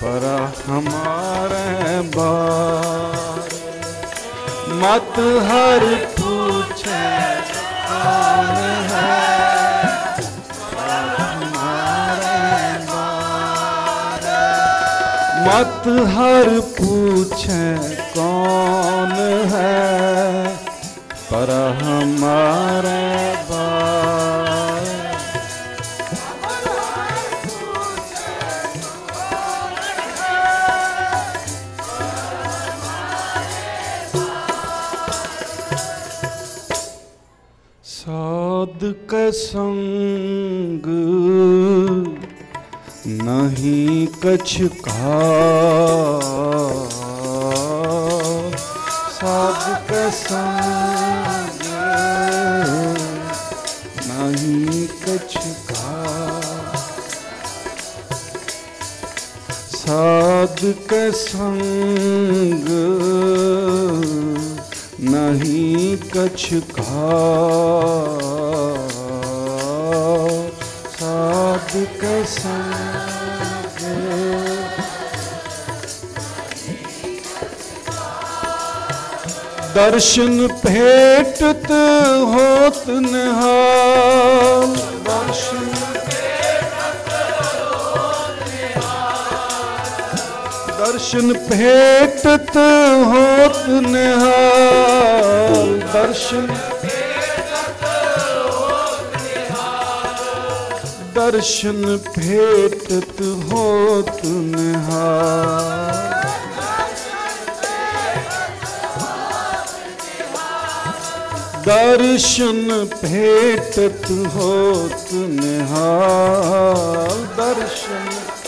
पर हमारे बार मत हर पूछे कौन है, पर हमारे बार मत हर पूछे कौन है, पर हमारे बार साध के संग नहीं कछ का, साध के संग नहीं कछ का, साध के संग नहीं कछ का, साध के संग दर्शन भेटत होत निहाल, दर्शन दर्शन भेटत होत निहाल, दर्शन दर्शन भेटत होत निहाल, दर्शन भेटत होत निहाल, दर्शन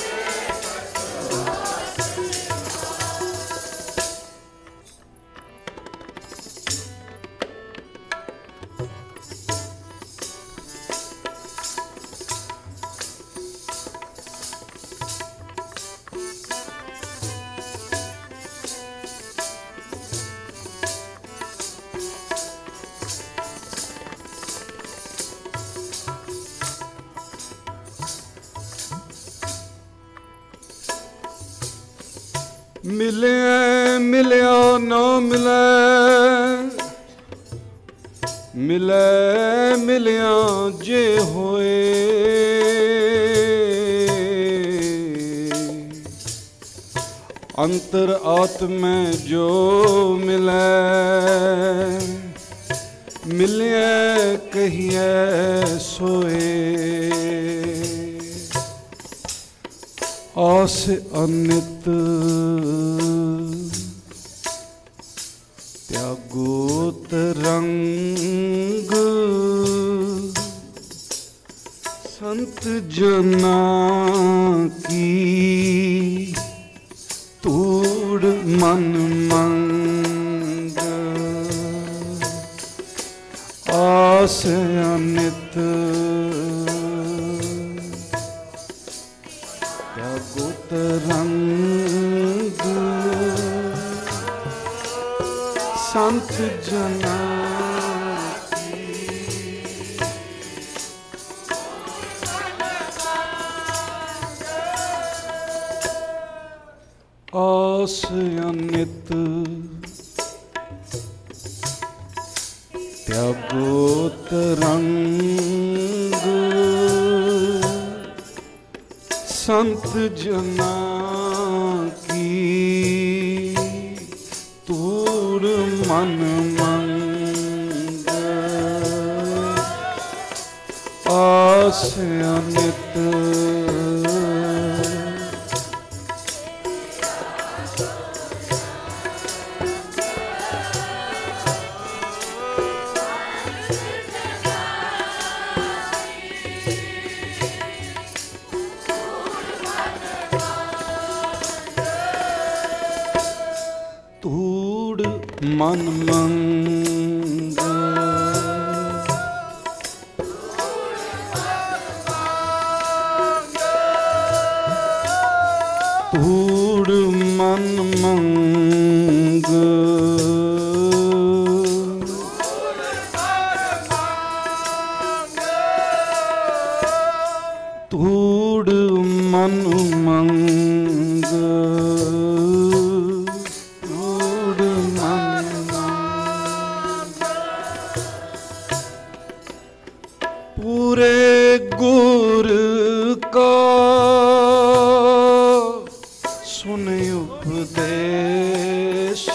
मिले मिलिया न मिले, मिले मिलिया जे होए, अंतर आत्मा जो मिले, मिले कहिए सोए, आस अनित त्यागोत रंग, संत जना की तूड़ मन मंग, आस अनित त्यागोत रंग, संत जना आस अनित त्यागोत रंग, संत जना की तूड़ मन मंग, आस अनित तूड़ मन मंग, तूड़ मन मंग, तूड़ मन मंग, पूरे गुर का सुन उपदेश,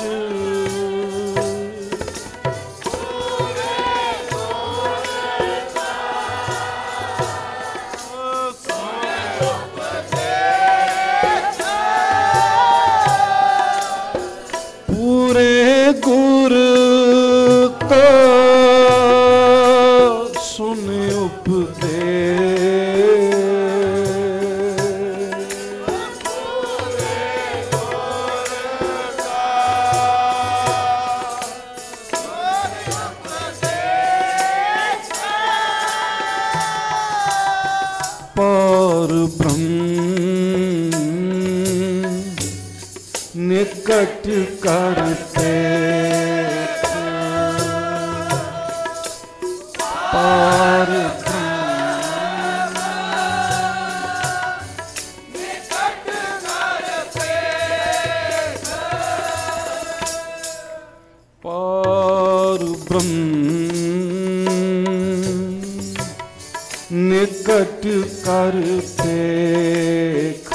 पूरे गुर का सुन पर ब्रह्म निकट करते पर निकट कर देख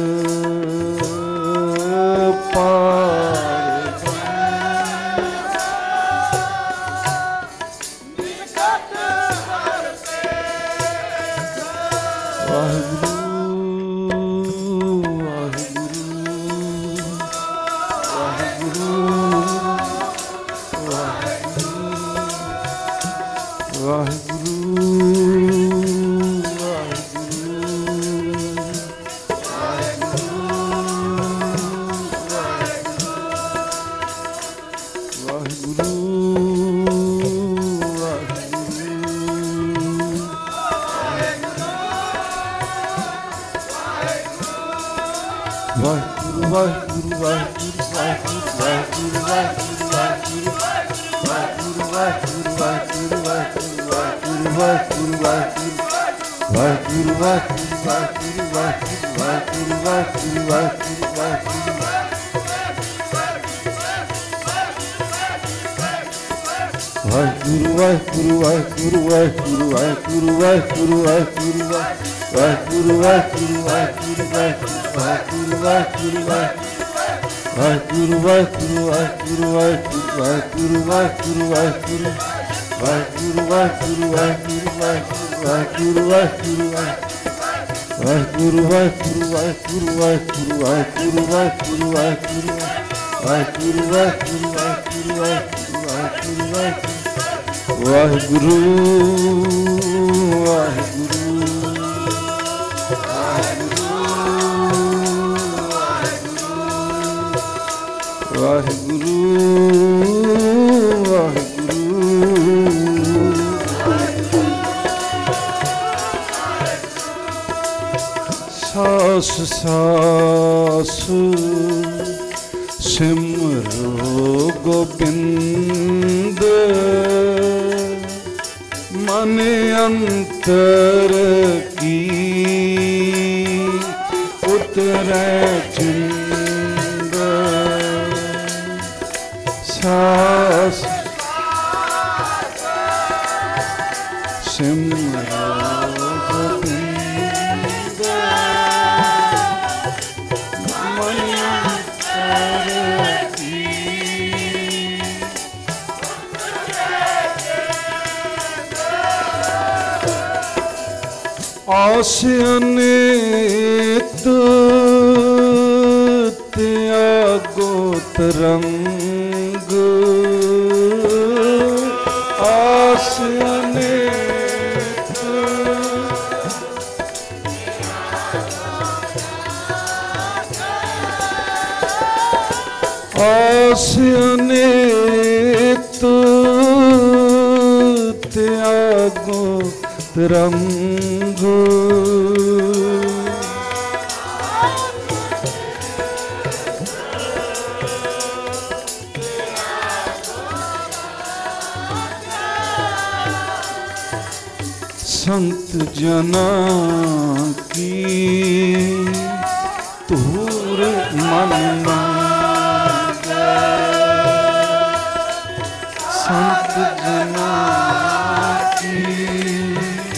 सास सास सिमरो गोबिंद मन अंतर की उतरै चिंद सास सिमरो आस अनेक त्यागो तरंग आस अनेक आस अनेक त्यागो तरंग संत जना की तूर मन मांगे संत जना की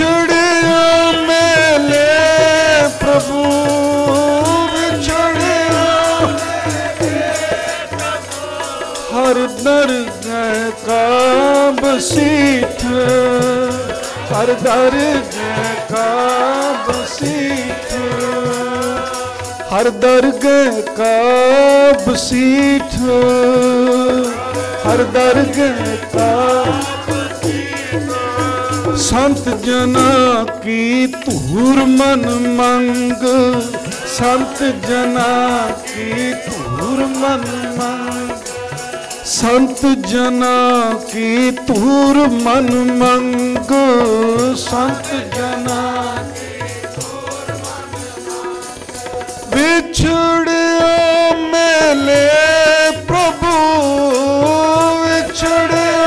ਵਿਛੜਿਆ ਮੇਲੇ ਪ੍ਰਭੂ ਵਿਛੜਿਆ ਹਰ ਦਰਗਹਿ ਕਾ ਬਸੀਠ ਹਰ ਦਰਗਹਿ ਕਾ ਬਸੀਠ ਹਰ ਦਰਗਹਿ ਕਾ ਬਸੀਠ ਹਰ ਦਰਗਹਿ ਕਾ ਸੰਤ ਜਨਾ ਕੀ ਧੂਰ ਮਨ ਮੰਗ ਸੰਤ ਜਨਾ ਕੀ ਧੂਰ ਮਨ ਮੰਗ ਸੰਤ ਜਨਾ ਕੀ ਧੂਰ ਮਨ ਮੰਗ ਸੰਤ ਜਨਾ ਵਿਛੜਿਆ ਮੇਲੇ ਪ੍ਰਭੂ ਵਿਛੜਿਆ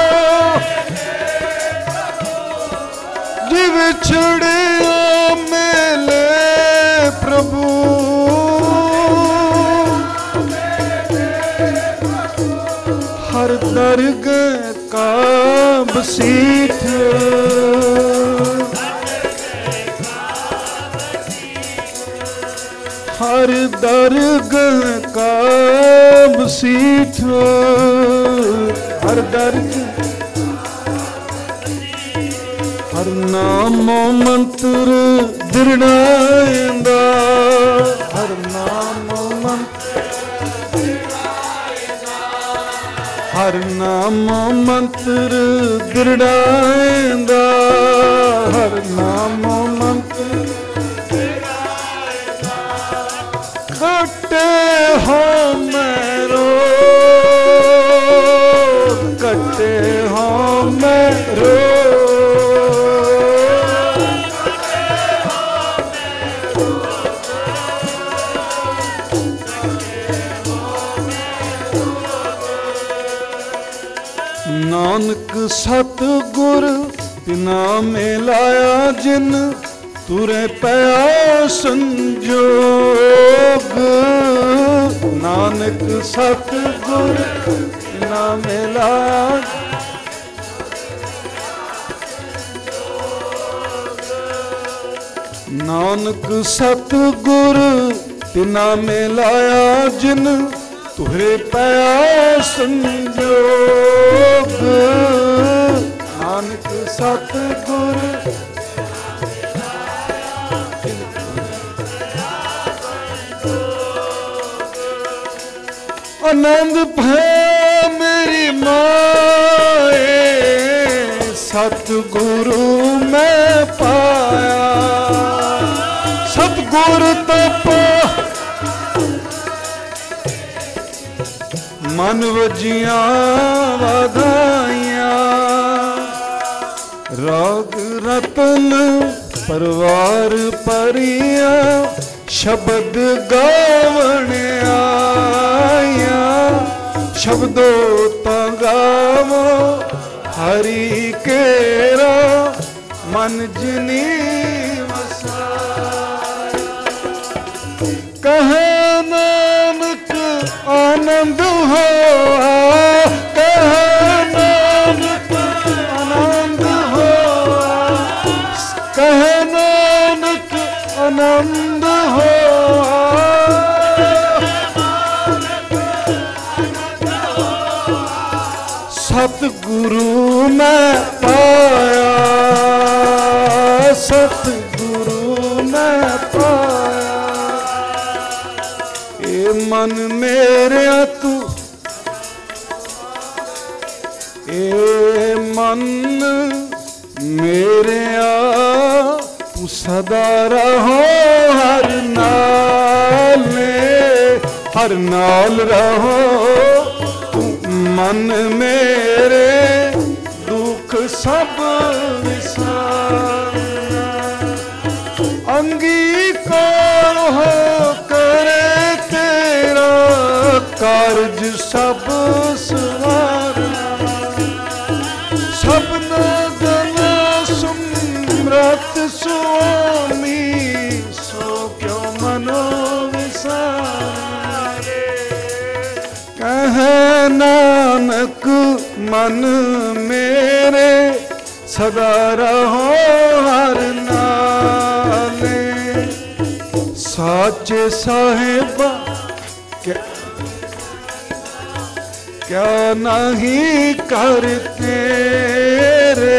ਜੀ ਵਿਛੜਿਆ ਮੇਲੇ ਪ੍ਰਭੂ ਹਰ ਦਰਗਹਿ ਕਾ ਬਸੀਠ ਹਰ ਦਰਗਹਿ ਕਾ ਬਸੀਠ ਹਰ ਦਰਗਹਿ ਹਰ ਨਾਮੋ ਮੰਤਰ ਦਿਰੜਾਇਂਦਾ ਹਰ ਨਾਮੋ ਮੰਤਰ ਹਰ ਨਾਮੋ ਮੰਤਰ ਦਿਰੜਾਇਂਦਾ ਹਰ ਨਾਮੋ ਮੰਤਰ ਕੱਟੇ ਹੋ ਮੈਰੋ ਕੱਟੇ ਹੋ ਮੈਰੋ ਨਾਨਕ ਸਤਿਗੁਰ ਬਿਨਾ ਮਿਲਾਇਆ ਜਿਨ ਤੁਰੇ ਪਿਆ ਸੰਜੋਗ ਨਾਨਕ ਸਤਿਗੁਰ ਬਿਨਾ ਮਿਲਾਇਆ ਨਾਨਕ ਸਤਿਗੁਰ ਬਿਨਾ ਮਿਲਾਇਆ ਜਿਨ ਤੁਰੇ ਪਿਆ ਸੰਜੋਗ ਨਾਨਕ ਸਤਿਗੁਰ ਆਨੰਦ ਭੈ ਮੇਰੀ ਮਾਏ ਸਤਿਗੁਰੂ ਮੈਂ ਪਾਇਆ ਸਤਿਗੁਰ ਤਪ ਮਨ ਵਜੀਆਂ ਵਧਾਈਆਂ ਰਾਗ ਰਤਨ ਪਰਵਾਰ ਭਰੀਆਂ ਸ਼ਬਦ ਗਾਵਣ ਆਇਆ ਸ਼ਬਦੋ ਤਾਂ ਗਾਵੋ ਹਰੀ ਕੇਰਾ ਮਨ ਜਿਨੀ ਵਸਾਇਆ ਕਹੇ ਨਾਨਕ ਆਨੰਦ ਹੋਆ ਕਹੇ ਨਾਨਕ ਆਨੰਦ ਹੋਆ ਕਹੇ ਨਾਨਕ ਆਨੰਦ ਹੋਆ ਸਤਿਗੁਰੂ ਮੈਂ ਪਾਇਆ ਸਤਿਗੁਰੂ ਮੈਂ ਪਾਇਆ ਇਹ ਮਨ ਮੇਰਿਆ ਤੂੰ ਇਹ ਮਨ ਮੇਰਿਆ ਤੂੰ ਸਦਾ ਰਹੋ ਹਰ ਨਾਲ ਰਹੋ ਮਨ ਮੇਰੇ ਦੁੱਖ ਸਭ ਵਿਸਾਰਨਾ ਅੰਗੀਕਾਰ ਹੋ ਕਰੇ ਤੇਰਾ ਕਾਰਜ ਸਭ ਸਵਾਰਨਾ ਸਭਨਾ ਜਨਾ ਸੁਮਰਤ ਸੁਆਮੀ ਸੋ ਕਿਉ ਮਨੋ ਵਿਸਾਰੇ ਕਹੈ ਨਾਨਕ ਮਨ ਮੇਰੇ सदा रहो हर नाले। साचे साहिबा क्या नहीं करते रे,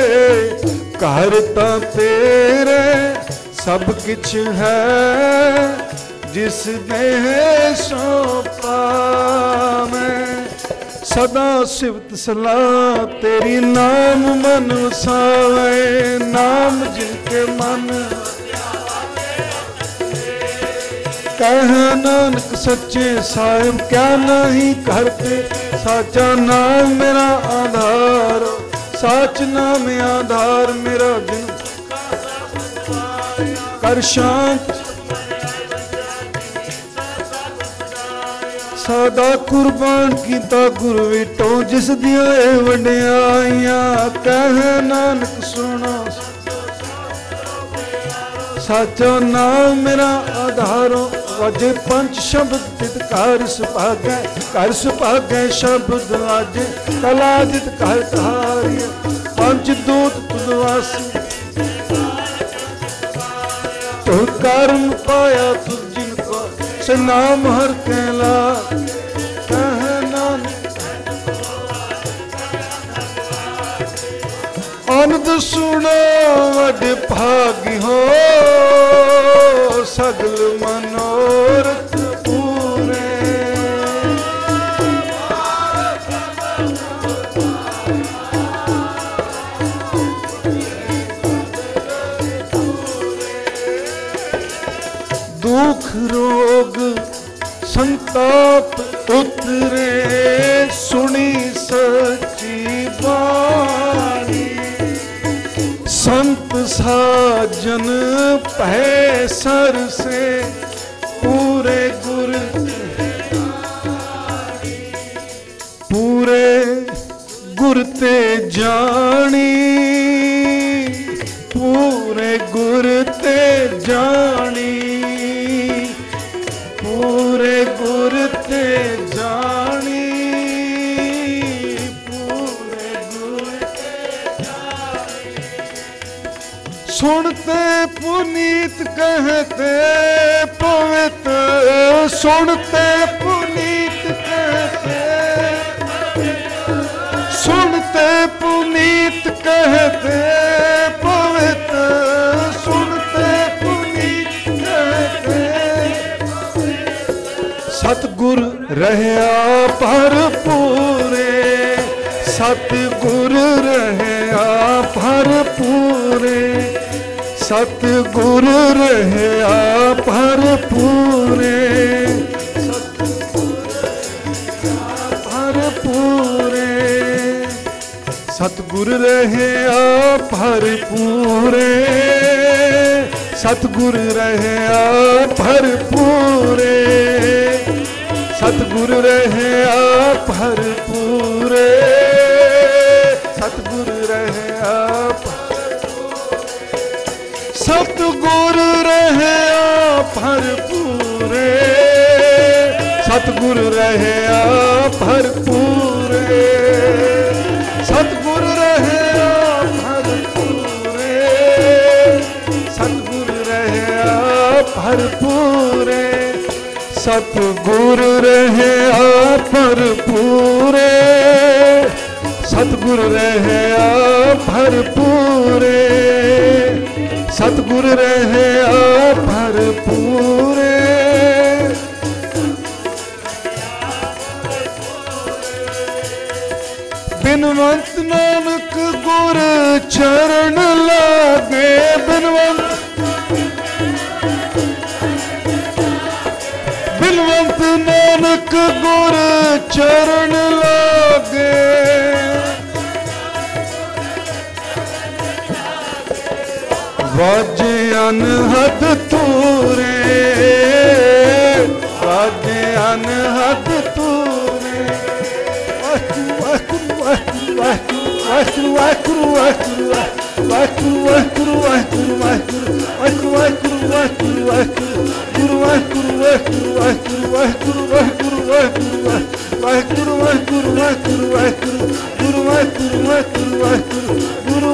करता तेरे सब किछ है जिस देह सौंपा मैं। सदा सिफत सलाह तेरी नाम मन वसावे, नाम जिनके मन कह नानक सच्चे साहिब क्या नहीं करते। साचा नाम मेरा आधार, साच नाम आधार मेरा जिन कर शांत। सादा कुर्बान कीता गुर विटो जिस दिया वड्याइयां कह नानक सुनो। साचो नाम मेरा आधारो वाजे पंच शब्द तित कार सुभागै, कर सुभागै शब्द वाजे कला जित कर धारिय। पंच दूत तुदवासी तो कर्म पाया तुझ जिनको से नाम हर कैला कह नानक। आनंद सुनो वड भागी हो सगल मनोरथ पूरे। दुख रोग संताप उतरे सुनी सच्ची बाणी। संत साजन पै सर से पूरे गुर, पूरे गुर ते जानी, पूरे गुर ते जानी, पूरे गुर ते जानी, पूरे गुर ते जानी। सुनते पुनीत कहते पवित, सुनते पुनीत कहते, सुनते पुनीत कहते पवित, सुनते पुनीत कहते। सतगुर रहया भरपूरे, सतगुर रहया भरपूरे, सतगुर रहया भरपूरे, भरपूरे। सतगुर रहया भरपूरे, सतगुर रहया भरपूरे, सतगुर रहया भरपूरे, सतगुर रहया सतगुर रहया भरपूरे, सतगुर रहया भरपूरे, सतगुर रहया भरपूरे, सतगुर रहया भरपूरे, सतगुर रहया भरपूरे, सतगुर रहया भरपूरे, सतगुर रहया भरपूरे। बिनवंत नानक गुर चरण लागे, बिनवंत बिनवंत नानक गुर चरण लागे। वाजे अनहद तूरे, वाजे अनहद तूरे। वाहिगुरु वाहिगुरु वाहिगुरु वाहिगुरु वाहिगुरु वाहिगुरु वाहिगुरु वाहिगुरु वाहिगुरु वाहिगुरु वाहिगुरु वाहिगुरु गुरु वाहिगुरु वाहिगुरु वाहिगुरु वाहिगुरु वाहिगुरु वाहिगुरु वाहिगुरु वाहिगुरु वाहिगुरु वाहिगुरु गुरु वाहिगुरु वाहिगुरु वाहिगुरु गुरु